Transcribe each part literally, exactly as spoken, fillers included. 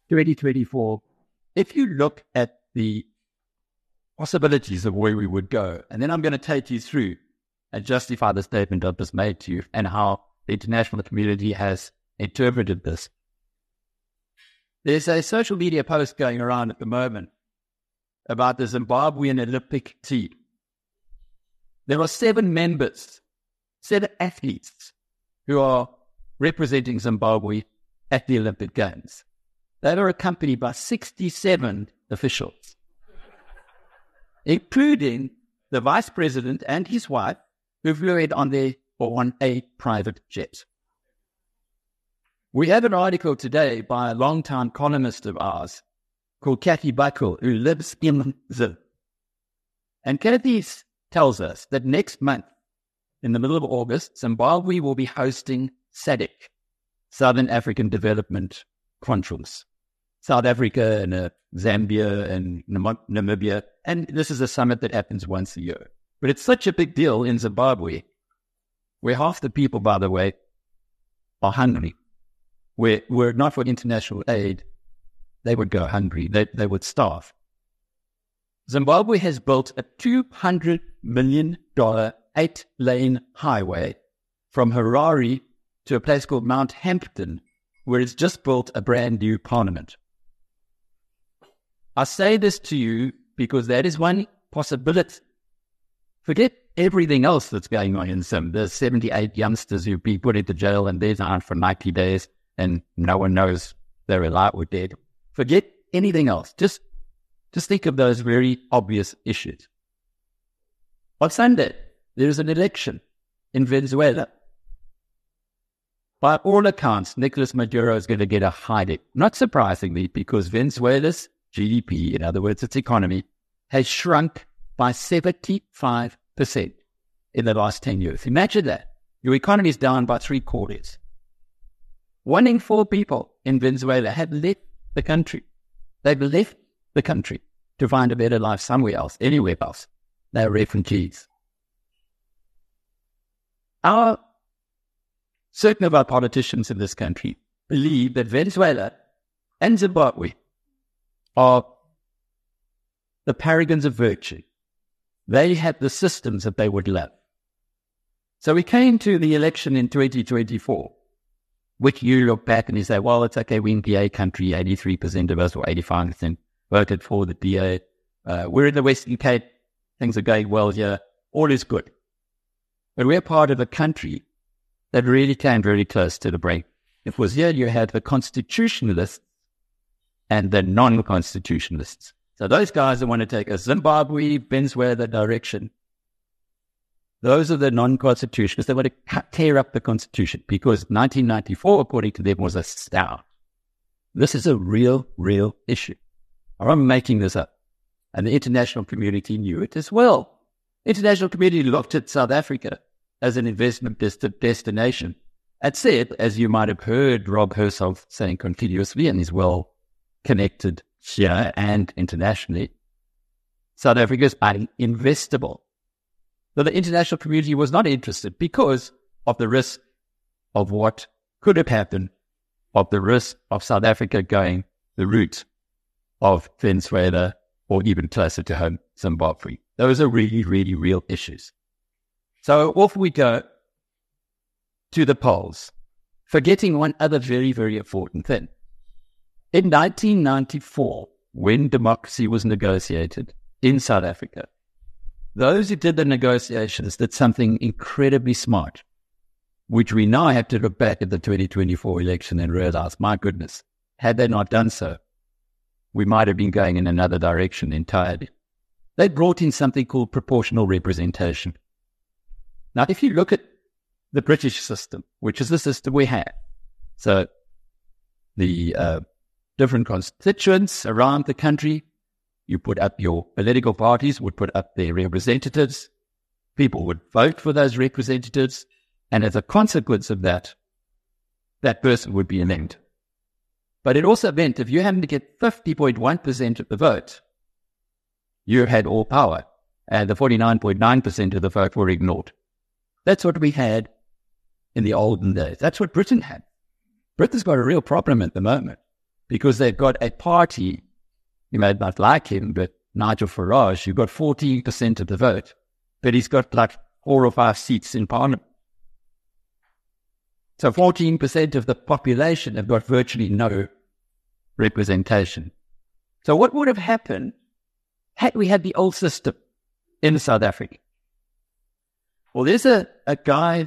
twenty twenty-four, if you look at the possibilities of where we would go, and then I'm going to take you through and justify the statement I've just made to you and how the international community has interpreted this. There's a social media post going around at the moment about the Zimbabwean Olympic team. There are seven members, seven athletes who are representing Zimbabwe at the Olympic Games. They are accompanied by sixty-seven officials, including the vice president and his wife, who flew in on their or on a private jet. We have an article today by a long-time columnist of ours called Kathy Buckle, who lives in Zim. And Kathy tells us that next month, in the middle of August, Zimbabwe will be hosting SADC, Southern African Development Conference. South Africa and uh, Zambia and Nam- Namibia. And this is a summit that happens once a year. But it's such a big deal in Zimbabwe, where half the people, by the way, are hungry. Where were it not for international aid, they would go hungry. They, they would starve. Zimbabwe has built a two hundred million dollars eight-lane highway from Harare to a place called Mount Hampton, where it's just built a brand new parliament. I say this to you because that is one possibility. Forget everything else that's going on in Zim. There's seventy-eight youngsters who've been put into jail and they're out for ninety days and no one knows they're alive or dead. Forget anything else. Just, just think of those very obvious issues. On Sunday, there's an election in Venezuela. By all accounts, Nicolas Maduro is going to get a hiding. Not surprisingly, because Venezuela's G D P, in other words, its economy, has shrunk by seventy-five percent in the last ten years. Imagine that. Your economy is down by three quarters. One in four people in Venezuela have left the country. They've left the country to find a better life somewhere else, anywhere else. They're refugees. Our, certain of our politicians in this country believe that Venezuela and Zimbabwe are the paragons of virtue. They had the systems that they would love. So we came to the election in twenty twenty-four, which you look back and you say, well, it's okay, we're in the D A country, eighty-three percent of us or eighty-five percent voted for the D A. Uh, we're in the Western Cape, things are going well here, all is good. But we're part of a country that really came very close to the brink. It was here you had the constitutionalists and the non-constitutionalists. So those guys that want to take a Zimbabwe, Venezuela direction, those are the non-constitutionalists. They want to cut, tear up the constitution because nineteen ninety-four, according to them, was a stout. This is a real, real issue. I'm making this up. And the international community knew it as well. The international community looked at South Africa as an investment dest- destination and said, as you might have heard Rob Herself saying continuously, and is well connected here and internationally, South Africa is uninvestable. So the international community was not interested because of the risk of what could have happened, of the risk of South Africa going the route of Venezuela or even closer to home, Zimbabwe. Those are really, really real issues. So off we go to the polls, forgetting one other very, very important thing. In nineteen ninety-four, when democracy was negotiated in South Africa, those who did the negotiations did something incredibly smart, which we now have to look back at the twenty twenty-four election and realize, my goodness, had they not done so, we might have been going in another direction entirely. They brought in something called proportional representation. Now, if you look at the British system, which is the system we have, so the uh, different constituents around the country, you put up your political parties, would put up their representatives, people would vote for those representatives, and as a consequence of that, that person would be elected. But it also meant if you happened to get fifty point one percent of the vote, you had all power, and the forty-nine point nine percent of the vote were ignored. That's what we had in the olden days. That's what Britain had. Britain's got a real problem at the moment. because they've got a party, you may not like him, but Nigel Farage, who got fourteen percent of the vote, but he's got like four or five seats in parliament. So fourteen percent of the population have got virtually no representation. So what would have happened had we had the old system in South Africa? Well, there's a, a guy,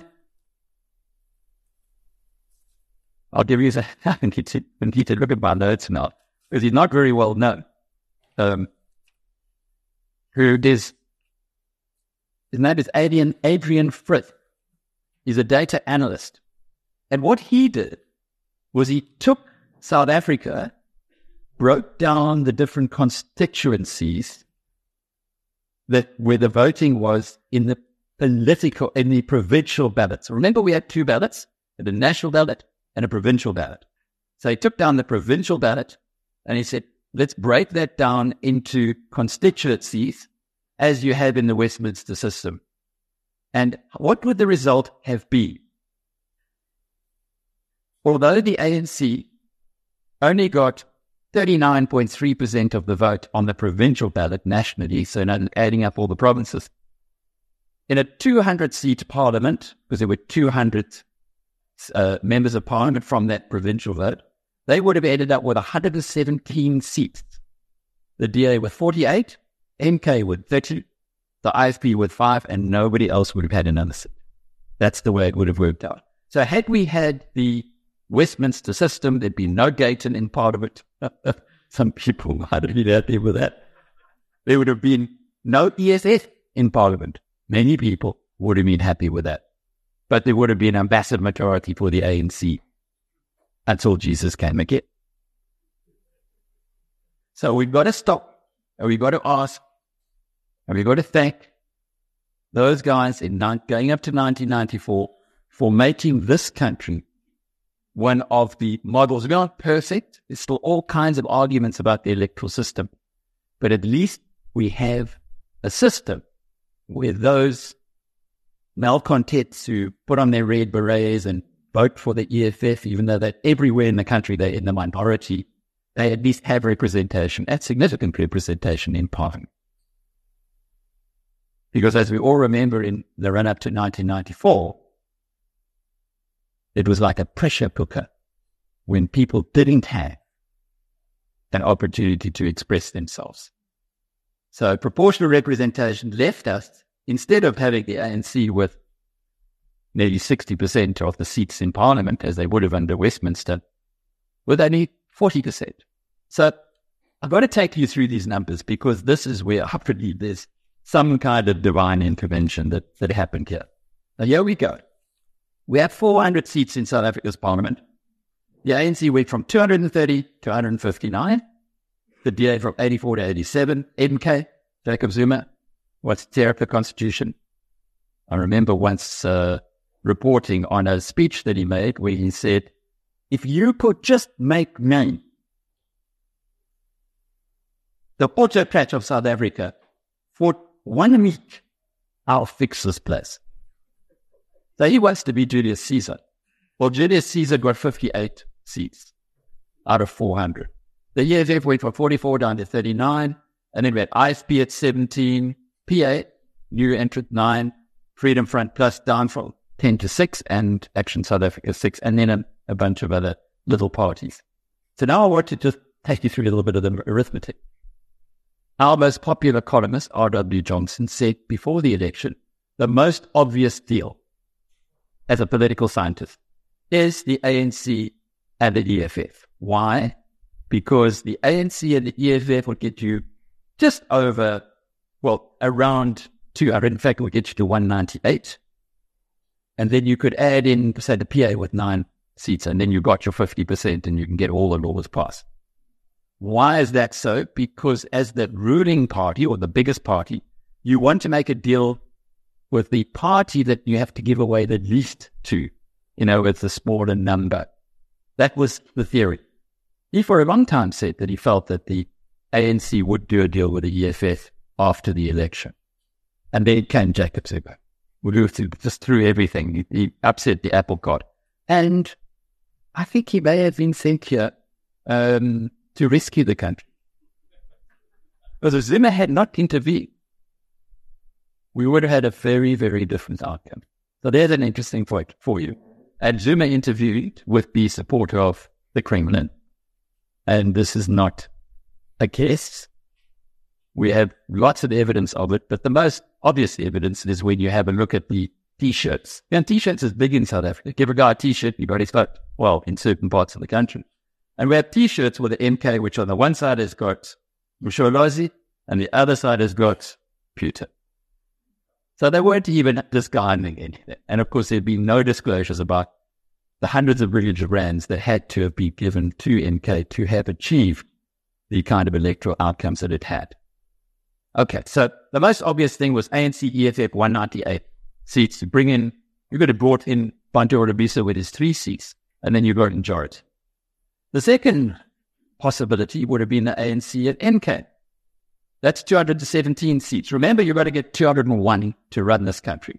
I'll give you a, I need to, I need to look at my notes now, because he's not very well known, um, who is, his name is Adrian, Adrian Frith. He's a data analyst. And what he did was he took South Africa, broke down the different constituencies that where the voting was in the political, in the provincial ballots. Remember, we had two ballots, the national ballot and a provincial ballot. So he took down the provincial ballot and he said, let's break that down into constituencies as you have in the Westminster system. And what would the result have been? Although the A N C only got thirty-nine point three percent of the vote on the provincial ballot nationally, so not adding up all the provinces, in a two hundred seat parliament, because there were two hundred uh, members of parliament from that provincial vote, they would have ended up with one hundred seventeen seats. The D A with forty-eight, M K with thirty, the I F P with five, and nobody else would have had another seat. That's the way it would have worked out. So had we had the Westminster system, there'd be no Gayton in Parliament. Some people might have been happy with that. There would have been no E S F in Parliament. Many people would have been happy with that. But there would have been a massive majority for the A N C until Jesus came again. So we've got to stop, and we've got to ask, and we've got to thank those guys in going up to nineteen ninety-four for making this country one of the models. We're not perfect. There's still all kinds of arguments about the electoral system. But at least we have a system where those malcontents who put on their red berets and vote for the E F F, even though they're everywhere in the country, they're in the minority, they at least have representation, and significant representation in Parliament. Because as we all remember in the run-up to nineteen ninety-four, it was like a pressure cooker when people didn't have an opportunity to express themselves. So proportional representation left us, instead of having the A N C with nearly sixty percent of the seats in Parliament, as they would have under Westminster, with only forty percent. So I've got to take you through these numbers because this is where I believe there's some kind of divine intervention that, that happened here. Now here we go. We have four hundred seats in South Africa's parliament. The A N C went from two hundred thirty to one hundred fifty-nine. The D A from eighty-four to eighty-seven. M K, Jacob Zuma, wants to tear up the constitution. I remember once uh, reporting on a speech that he made where he said, if you could just make me the autocrat of South Africa for one week, I'll fix this place. So he wants to be Julius Caesar. Well, Julius Caesar got fifty-eight seats out of four hundred. The E F F went from forty-four down to thirty-nine, and then we had I F P at seventeen, P A, New Entrant nine, Freedom Front Plus down from ten to six, and Action South Africa six, and then a, a bunch of other little parties. So now I want to just take you through a little bit of the arithmetic. Our most popular columnist, R W Johnson, said before the election, the most obvious deal as a political scientist is the A N C and the E F F. Why? Because the A N C and the E F F will get you just over, well, around two hundred. In fact, it will get you to one ninety-eight. And then you could add in, say, the P A with nine seats, and then you got your fifty percent and you can get all the laws passed. Why is that so? Because as the ruling party or the biggest party, you want to make a deal with the party that you have to give away the least to, you know, with the smaller number. That was the theory. He for a long time said that he felt that the A N C would do a deal with the E F F after the election. And then came Jacob Zuma. We just threw everything. He, he upset the apple cart. And I think he may have been sent here um, to rescue the country. Because if Zuma had not intervened, we would have had a very, very different outcome. So there's an interesting point for you. And Zuma interviewed with the support of the Kremlin. And this is not a guess. We have lots of evidence of it, but the most obvious evidence is when you have a look at the T-shirts. And T-shirts is big in South Africa. Give a guy a T-shirt, you've already got, well, in certain parts of the country. And we have T-shirts with the M K, which on the one side has got Msholozi, and the other side has got Putin. So they weren't even disguising anything. And of course, there'd been no disclosures about the hundreds of millions of rands that had to have been given to M K to have achieved the kind of electoral outcomes that it had. Okay, so the most obvious thing was A N C E F F one ninety-eight seats to bring in. You could have brought in Bantu Orabisa with his three seats, and then you got a majority. The second possibility would have been the A N C at M K. That's two hundred seventeen seats. Remember, you've got to get two hundred one to run this country.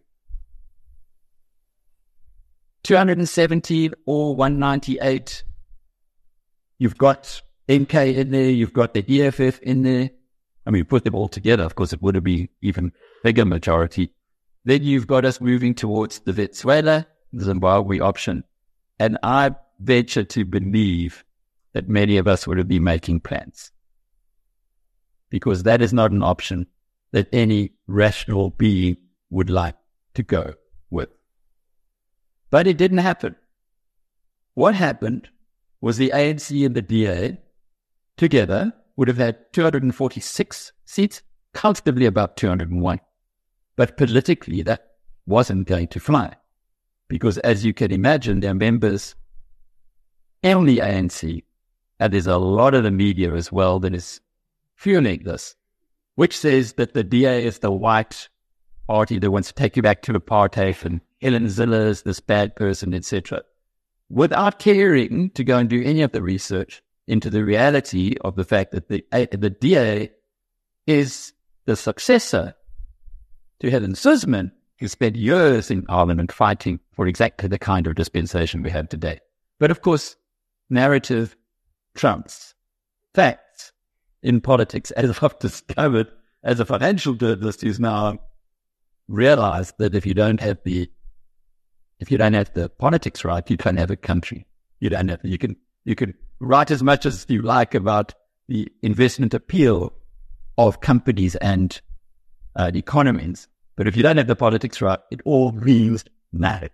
two hundred seventeen or one ninety-eight. You've got M K in there, you've got the E F F in there. I mean, put them all together, of course, it would have been even bigger majority. Then you've got us moving towards the Venezuela, the Zimbabwe option. And I venture to believe that many of us would have been making plans, because that is not an option that any rational being would like to go with. But it didn't happen. What happened was the A N C and the D A together would have had two hundred forty-six seats, comfortably above two hundred one. But politically, that wasn't going to fly, because as you can imagine, their members and the A N C, and there's a lot of the media as well that is fueling this, which says that the D A is the white party that wants to take you back to apartheid, and Helen Zille is this bad person, et cetera, without caring to go and do any of the research into the reality of the fact that the the D A is the successor to Helen Suzman, who spent years in Parliament fighting for exactly the kind of dispensation we have today. But of course, narrative trumps facts in politics, as I've discovered as a financial journalist who's now realized that if you don't have the if you don't have the politics right, you don't have a country. You don't have you can you can write as much as you like about the investment appeal of companies and uh, the economies, but if you don't have the politics right, it all means nothing.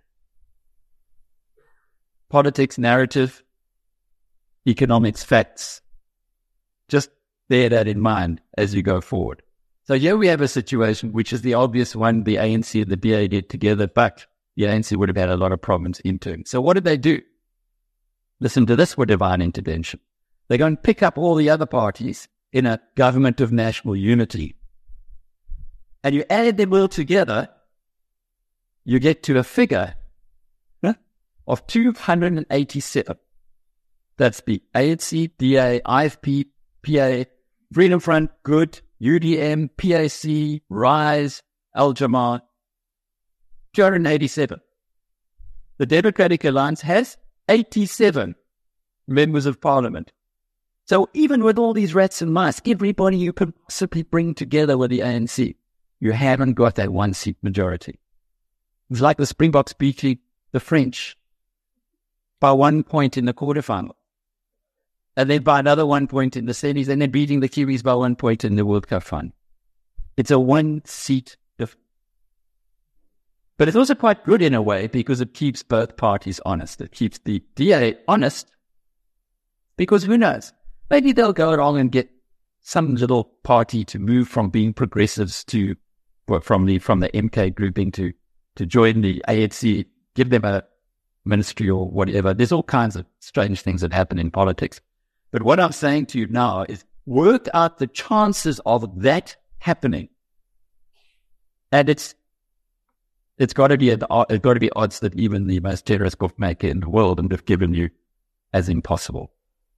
Politics, narrative, economics, facts. Just bear that in mind as you go forward. So here we have a situation which is the obvious one, the A N C and the D A did together, but the A N C would have had a lot of problems in turn. So what did they do? Listen to this for divine intervention. They go and pick up all the other parties in a government of national unity. And you add them all together, you get to a figure huh, of two hundred eighty-seven. That's the A N C, D A, I F P, P A, Freedom Front, Good, U D M, P A C, RISE, Al-Jamaah, two hundred eighty-seven. The Democratic Alliance has eighty-seven members of parliament. So even with all these rats and mice, everybody you can possibly bring together with the A N C, you haven't got that one seat majority. It's like the Springboks beating the French by one point in the quarterfinal, and then by another one point in the semis, and then beating the Kiwis by one point in the World Cup final. It's a one seat difference. But it's also quite good in a way, because it keeps both parties honest. It keeps the D A honest, because who knows? Maybe they'll go along and get some little party to move from being progressives to, well, from the from the M K grouping to to join the A N C, give them a ministry or whatever. There's all kinds of strange things that happen in politics. But what I'm saying to you now is work out the chances of that happening. And it's it's got to be it's got to be odds that even the most generous bookmaker in the world would have given you as impossible.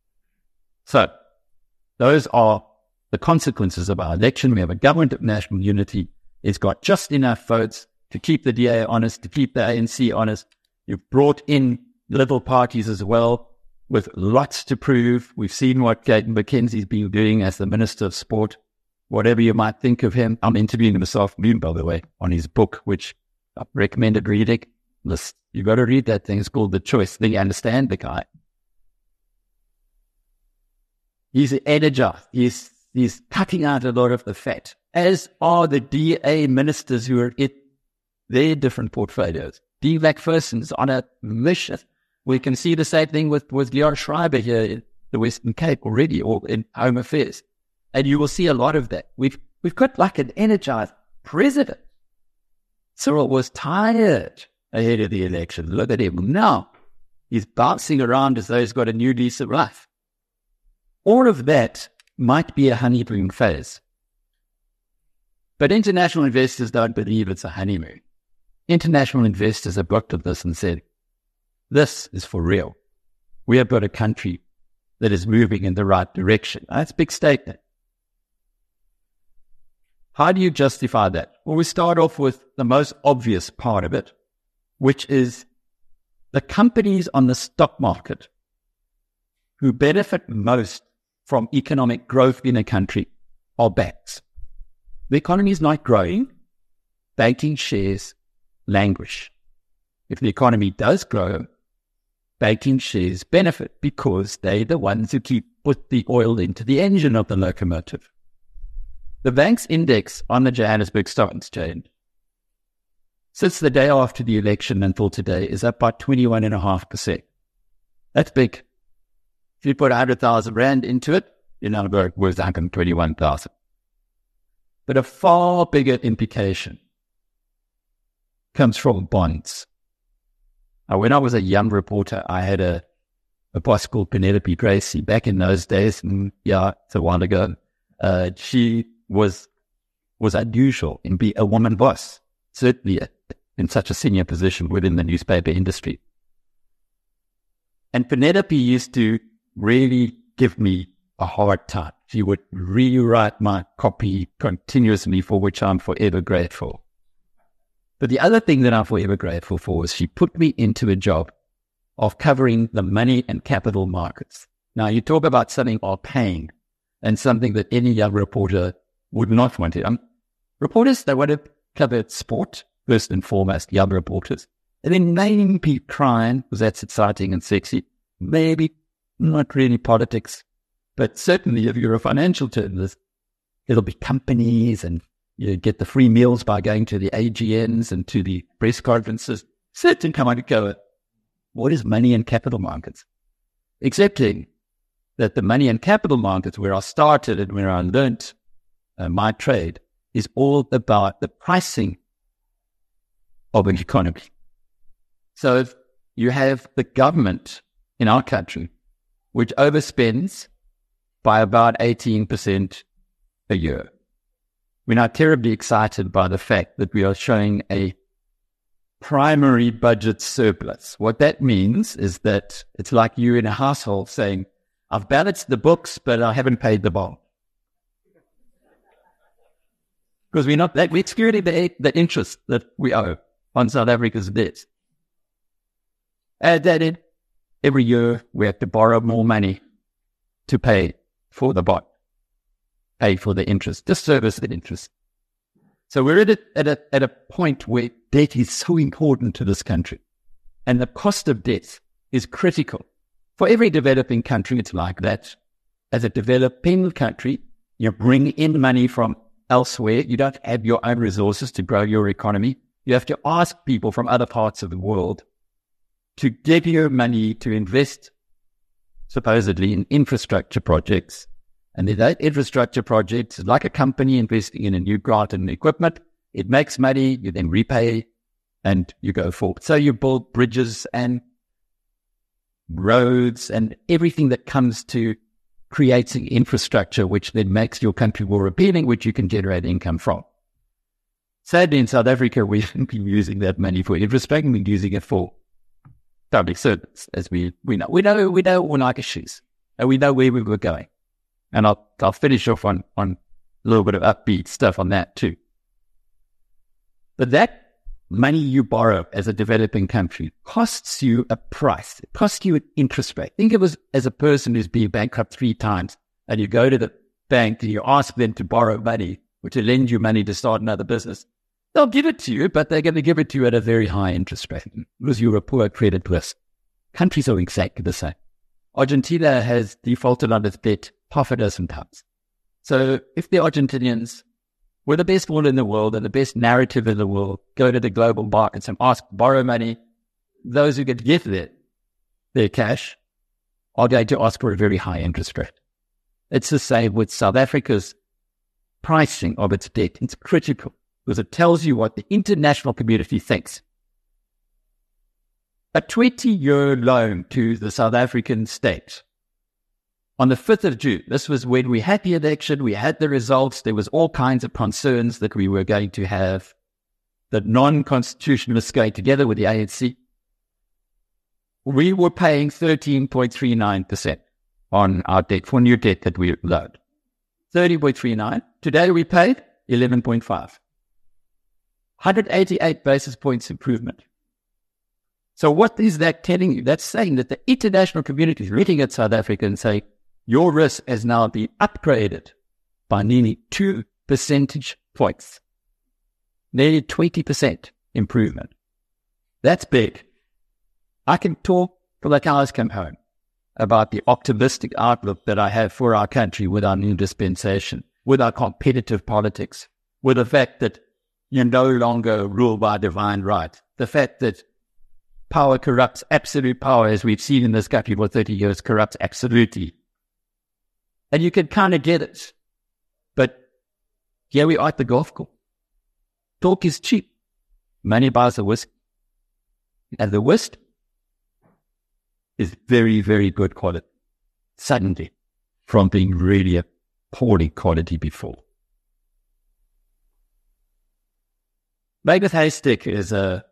So those are the consequences of our election. We have a government of national unity. It's got just enough votes to keep the D A honest, to keep the A N C honest. You've brought in little parties as well, with lots to prove. We've seen what Gayton McKenzie's been doing as the Minister of Sport. Whatever you might think of him, I'm interviewing him this afternoon, by the way, on his book, which I recommended reading. Listen, you've got to read that thing. It's called The Choice. Then you understand the guy. He's energized. He's, he's cutting out a lot of the fat, as are the D A ministers who are in their different portfolios. Dean McPherson's on a mission. We can see the same thing with, with Leon Schreiber here in the Western Cape already, or in Home Affairs. And you will see a lot of that. We've, we've got like an energized president. Cyril was tired ahead of the election. Look at him now. He's bouncing around as though he's got a new lease of life. All of that might be a honeymoon phase. But international investors don't believe it's a honeymoon. International investors have looked at this and said, this is for real. We have got a country that is moving in the right direction. That's a big statement. How do you justify that? Well, we start off with the most obvious part of it, which is the companies on the stock market who benefit most from economic growth in a country are banks. The economy is not growing. Banking shares languish. If the economy does grow, banking shares benefit because they're the ones who keep put the oil into the engine of the locomotive. The bank's index on the Johannesburg Stock Exchange since the day after the election until today is up by twenty-one point five percent. That's big. If you put one hundred thousand rand into it, you're now worth one hundred twenty-one thousand. But a far bigger implication comes from bonds. Now, when I was a young reporter, I had a, a boss called Penelope Gracie. Back in those days, and yeah, it's a while ago, uh, she was was unusual in being a woman boss, certainly in such a senior position within the newspaper industry. And Penelope used to really give me a hard time. She would rewrite my copy continuously, for which I'm forever grateful. But the other thing that I'm forever grateful for is she put me into a job of covering the money and capital markets. Now, you talk about something arcane and something that any young reporter would not want to. Um, reporters, they want to cover sport, first and foremost, young reporters. And then maybe crime, because that's exciting and sexy. Maybe not really politics. But certainly if you're a financial journalist, it'll be companies, and you get the free meals by going to the A G Ns and to the press conferences. Certain come on and go, what is money and capital markets? Accepting that the money and capital markets, where I started and where I learnt uh, my trade, is all about the pricing of an economy. So if you have the government in our country, which overspends by about eighteen percent a year. We're not terribly excited by the fact that we are showing a primary budget surplus. What that means is that it's like you in a household saying, I've balanced the books, but I haven't paid the bond. Because we're not that, we're excluding the, the interest that we owe on South Africa's debt. Add that in, every year we have to borrow more money to pay for the bond, pay for the interest, just service the interest. So we're at a, at a, at a point where debt is so important to this country. And the cost of debt is critical. For every developing country, it's like that. As a developing country, you bring in money from elsewhere. You don't have your own resources to grow your economy. You have to ask people from other parts of the world to give you money to invest supposedly in infrastructure projects. And if that infrastructure project is like a company investing in a new grant and equipment, it makes money, you then repay, and you go forward. So you build bridges and roads and everything that comes to creating infrastructure, which then makes your country more appealing, which you can generate income from. Sadly, in South Africa, we haven't been using that money for infrastructure, we've been using it for public service, as we, we know. We know, we know all our issues, and we know where we were going. And I'll, I'll finish off on, on a little bit of upbeat stuff on that too. But that money you borrow as a developing country costs you a price. It costs you an interest rate. Think of it as a person who's been bankrupt three times and you go to the bank and you ask them to borrow money or to lend you money to start another business. They'll give it to you, but they're going to give it to you at a very high interest rate because you're a poor credit risk. Countries are exactly the same. Argentina has defaulted on its debt half a dozen times. So if the Argentinians were the best one in the world and the best narrative in the world, go to the global markets and ask, borrow money, those who could get their, their cash are going to ask for a very high interest rate. It's the same with South Africa's pricing of its debt. It's critical because it tells you what the international community thinks. A twenty-year loan to the South African state on the fifth of June, this was when we had the election, we had the results, there was all kinds of concerns that we were going to have the non-constitutionalists going together with the A N C. We were paying thirteen point three nine percent on our debt, for new debt that we loaned. thirteen point three nine. Today we paid eleven point five. one hundred eighty-eight basis points improvement. So what is that telling you? That's saying that the international community is looking at South Africa and saying, your risk has now been upgraded by nearly two percentage points. Nearly twenty percent improvement. That's big. I can talk till the cows come home about the optimistic outlook that I have for our country with our new dispensation, with our competitive politics, with the fact that you're no longer ruled by divine right, the fact that power corrupts, absolute power, as we've seen in this country for thirty years, corrupts absolutely. And you can kind of get it. But here we are at the golf course. Talk is cheap. Money buys the whiskey. And the whiskey is very, very good quality. Suddenly, from being really a poorly quality before. Magnus Haystack is a,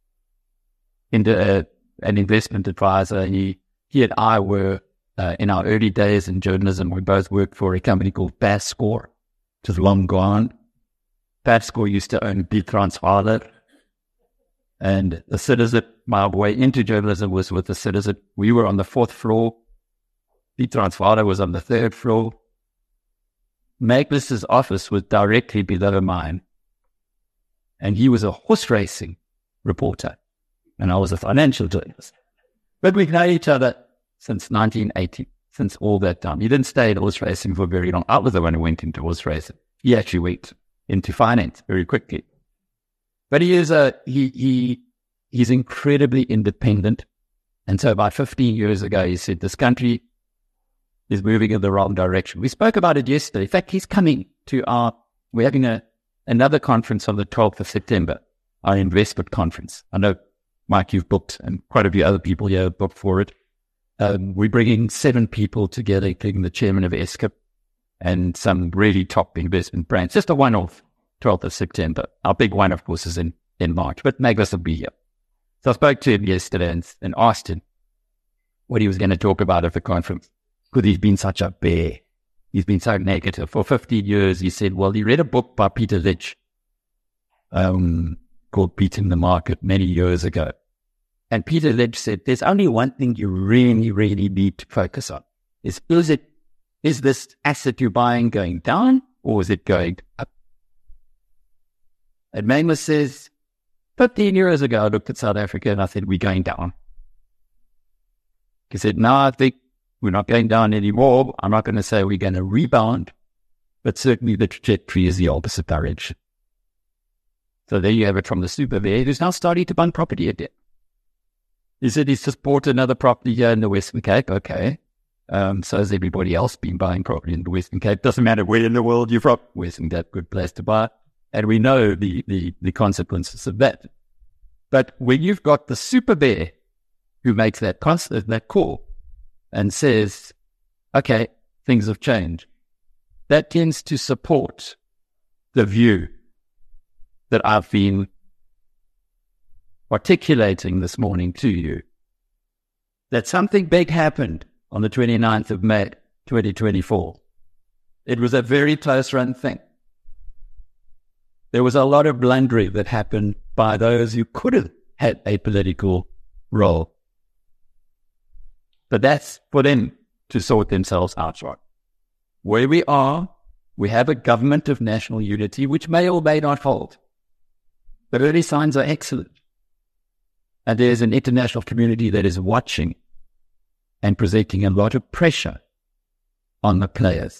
a an investment advisor. He, he and I were, uh, in our early days in journalism, we both worked for a company called Passcore, which is long gone. Passcore used to own Die Transvaal. And the Citizen, my way into journalism was with the Citizen. We were on the fourth floor. Die Transvaal was on the third floor. Magnus's office was directly below mine. And he was a horse racing reporter. And I was a financial journalist. But we've known each other since nineteen eighty, since all that time. He didn't stay in horse racing for very long. I was the one who went into horse racing. He actually went into finance very quickly. But he is a, he, he, he's incredibly independent. And so about fifteen years ago, he said, this country is moving in the wrong direction. We spoke about it yesterday. In fact, he's coming to our, we're having a, another conference on the twelfth of September, our investment conference. I know, Mike, you've booked, and quite a few other people here have booked for it. Um, we're bringing seven people together, including the chairman of E S C I P and some really top investment brands. Just a one-off, twelfth of September. Our big one, of course, is in, in March, but Magnus will be here. So I spoke to him yesterday and, and asked him what he was going to talk about at the conference, because he's been such a bear. He's been so negative. For fifteen years, he said, well, he read a book by Peter Lynch um, called Beating the Market many years ago. And Peter Lynch said, there's only one thing you really, really need to focus on. Is, is it, is this asset you're buying going down or is it going up? And Magnus says, fifteen years ago, I looked at South Africa and I said, we're going down. He said, no, I think we're not going down anymore. I'm not going to say we're going to rebound, but certainly the trajectory is the opposite direction. So there you have it from the super bear who's now starting to buy property again. He said he's just bought another property here in the Western Cape. Okay. Um, so has everybody else been buying property in the Western Cape. Doesn't matter where in the world you're from. Western Cape, good place to buy. And we know the, the, the consequences of that. But when you've got the super bear who makes that constant, that call and says, okay, things have changed, that tends to support the view that I've been articulating this morning to you, that something big happened on the twenty-ninth of May, twenty twenty-four. It was a very close run thing. There was a lot of blundering that happened by those who could have had a political role. But that's for them to sort themselves out, right? Where we are, we have a government of national unity, which may or may not hold. The early signs are excellent. And there's an international community that is watching and presenting a lot of pressure on the players.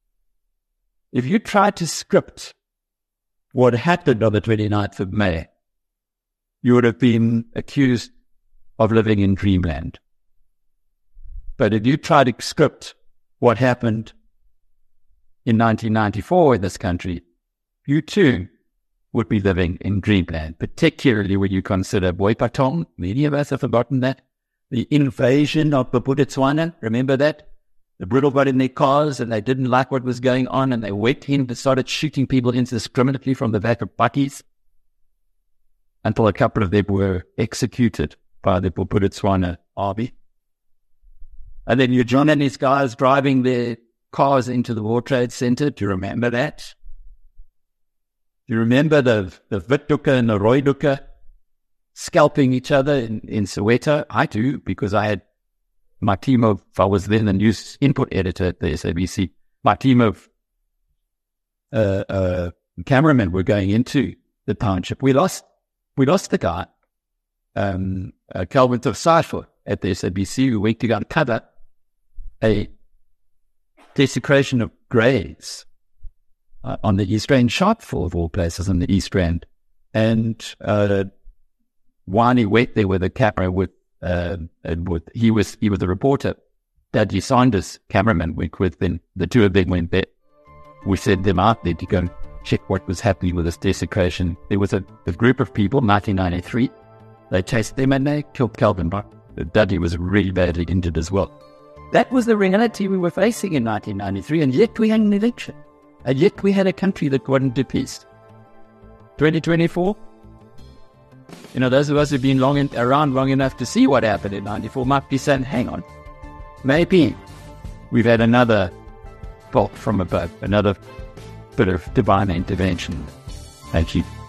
If you try to script what happened on the twenty-ninth of May, you would have been accused of living in dreamland. But if you try to script what happened in nineteen ninety-four in this country, you too would be living in dreamland, particularly when you consider Boipatong. Many of us have forgotten that. The invasion of Bophuthatswana, remember that? The British got in their cars and they didn't like what was going on and they went in and started shooting people indiscriminately from the back of buckies until a couple of them were executed by the Bophuthatswana army. And then you're John and his guys driving their cars into the World Trade Center. Do you remember that? Do you remember the, the Witduka and the Rooiduka scalping each other in, in Soweto? I do, because I had my team of, I was then the news input editor at the S A B C, my team of uh, uh, cameramen were going into the township. We lost, we lost the guy, um, uh, Calvin Tofsifo at the S A B C, who went to go and cover a desecration of graves uh, on the East Rand, Sharpeville of all places on the East Rand. And uh, Wani went there with a camera with, uh, and with, he was he was a reporter. Dudley Saunders, cameraman, went with them. The two of them went there. We sent them out there to go and check what was happening with this desecration. There was a, a group of people, nineteen ninety-three. They chased them and they killed Calvin. Dudley was really badly injured as well. That was the reality we were facing in nineteen ninety-three, and yet we had an election. And yet we had a country that got into peace. twenty twenty-four, you know, those of us who've been long in, around long enough to see what happened in ninety-four might be saying, hang on, maybe we've had another bolt from above, another bit of divine intervention. Thank you.